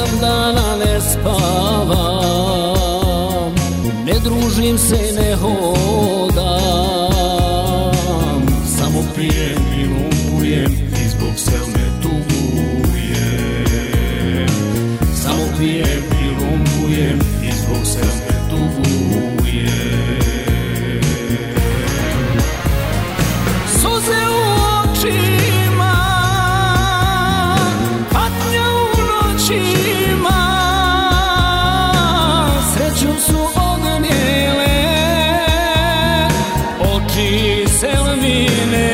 7 dana ne spavam, ne družim se i ne hodam, samo pijem i lumpujem i zbog selne tugujem. Samo pijem i lumpujem i zbog selne tugujem. Suze u očima, patnja u noćima, srećom su odnijele oči Selmine.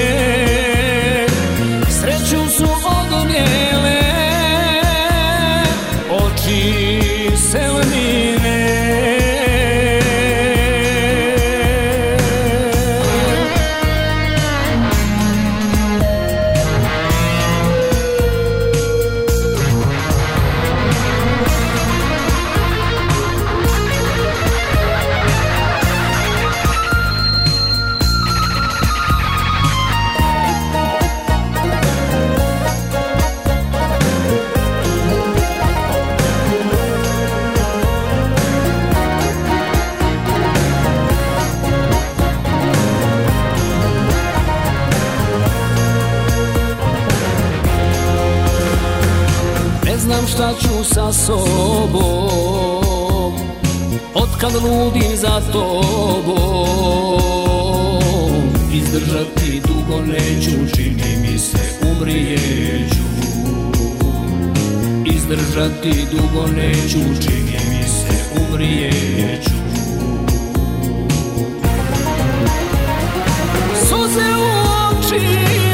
Srećom su odnijele oči Selmine. Ne znam šta ću sa sobom, otkad ludim za tobom. Izdržati dugo neću, čini mi se umrijeću. Izdržati dugo neću, čini mi se umrijeću. Suze u oči